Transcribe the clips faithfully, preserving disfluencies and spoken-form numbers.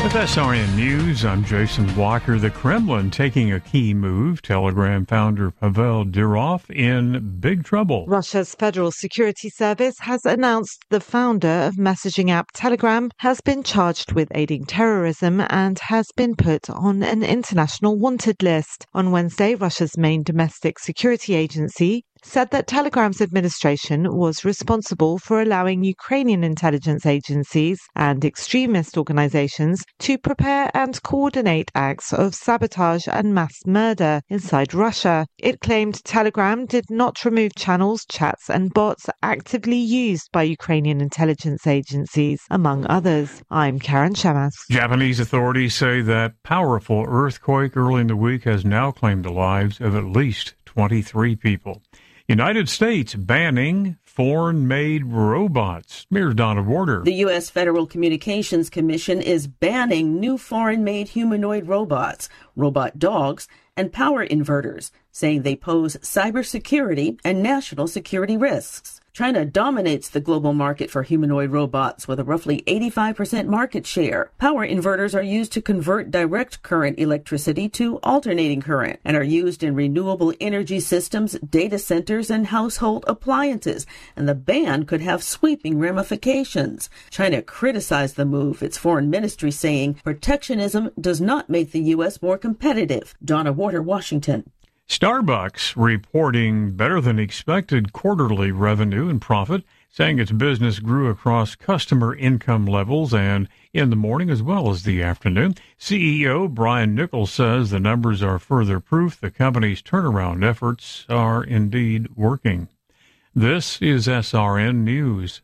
With S R N News, I'm Jason Walker. The Kremlin taking a key move. Telegram founder Pavel Durov in big trouble. Russia's Federal Security Service has announced the founder of messaging app Telegram has been charged with aiding terrorism and has been put on an international wanted list. On Wednesday, Russia's main domestic security agency said that Telegram's administration was responsible for allowing Ukrainian intelligence agencies and extremist organizations to prepare and coordinate acts of sabotage and mass murder inside Russia. It claimed Telegram did not remove channels, chats, and bots actively used by Ukrainian intelligence agencies, among others. I'm Karen Shamas. Japanese authorities say that powerful earthquake early in the week has now claimed the lives of at least twenty-three people. United States banning foreign-made robots. Here's Donna Warder. The U S. Federal Communications Commission is banning new foreign-made humanoid robots, robot dogs, and power inverters, saying they pose cybersecurity and national security risks. China dominates the global market for humanoid robots with a roughly eighty-five percent market share. Power inverters are used to convert direct current electricity to alternating current and are used in renewable energy systems, data centers, and household appliances. And the ban could have sweeping ramifications. China criticized the move, its foreign ministry saying protectionism does not make the U S more competitive. Donna Warder, Washington. Starbucks reporting better than expected quarterly revenue and profit, saying its business grew across customer income levels and in the morning as well as the afternoon. C E O Brian Nichols says the numbers are further proof the company's turnaround efforts are indeed working. This is S R N News.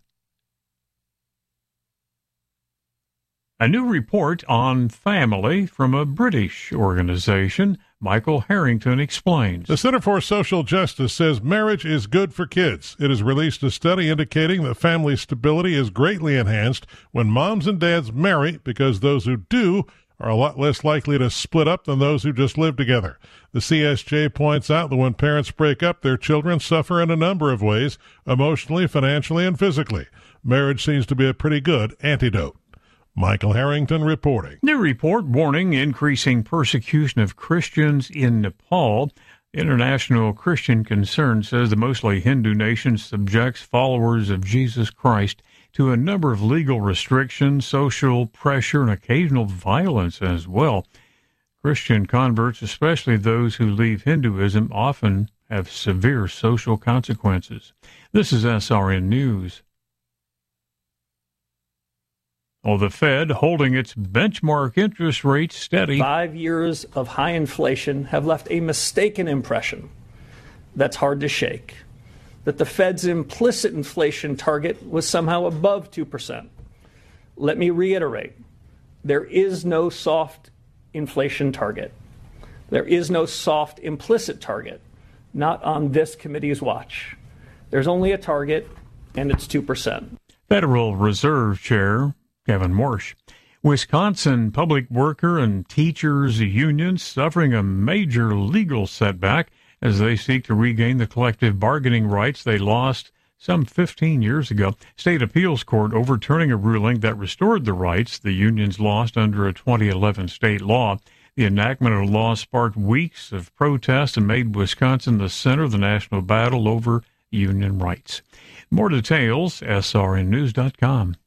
A new report on family from a British organization. Michael Harrington explains. The Center for Social Justice says marriage is good for kids. It has released a study indicating that family stability is greatly enhanced when moms and dads marry because those who do are a lot less likely to split up than those who just live together. The C S J points out that when parents break up, their children suffer in a number of ways, emotionally, financially, and physically. Marriage seems to be a pretty good antidote. Michael Harrington reporting. New report warning increasing persecution of Christians in Nepal. International Christian Concern says the mostly Hindu nation subjects followers of Jesus Christ to a number of legal restrictions, social pressure, and occasional violence as well. Christian converts, especially those who leave Hinduism, often have severe social consequences. This is S R N News. Oh, the Fed holding its benchmark interest rate steady. Five years of high inflation have left a mistaken impression that's hard to shake, that the Fed's implicit inflation target was somehow above two percent. Let me reiterate, there is no soft inflation target. There is no soft implicit target, not on this committee's watch. There's only a target, and it's two percent. Federal Reserve Chair Kevin Warsh. Wisconsin public worker and teachers unions suffering a major legal setback as they seek to regain the collective bargaining rights they lost some fifteen years ago. State appeals court overturning a ruling that restored the rights the unions lost under a twenty eleven state law. The enactment of the law sparked weeks of protest and made Wisconsin the center of the national battle over union rights. More details, S R N news dot com.